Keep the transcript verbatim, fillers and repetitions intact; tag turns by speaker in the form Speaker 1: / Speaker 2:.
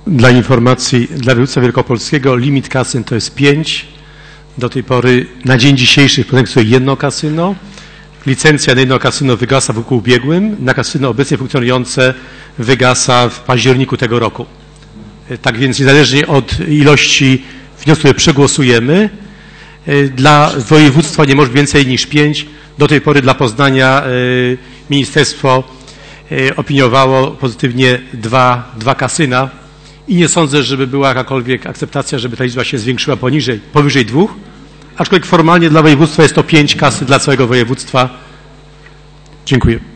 Speaker 1: Dla informacji, dla województwa wielkopolskiego limit kasyn to jest pięć. Do tej pory na dzień dzisiejszy funkcjonuje jedno kasyno. Licencja na jedno kasyno wygasa w roku ubiegłym. Na kasyno obecnie funkcjonujące wygasa w październiku tego roku. Tak więc niezależnie od ilości wniosków, które przegłosujemy, dla województwa nie może więcej niż pięć. Do tej pory dla Poznania ministerstwo opiniowało pozytywnie dwa, dwa kasyna i nie sądzę, żeby była jakakolwiek akceptacja, żeby ta liczba się zwiększyła poniżej, powyżej dwóch, aczkolwiek formalnie dla województwa jest to pięć kasy dla całego województwa. Dziękuję.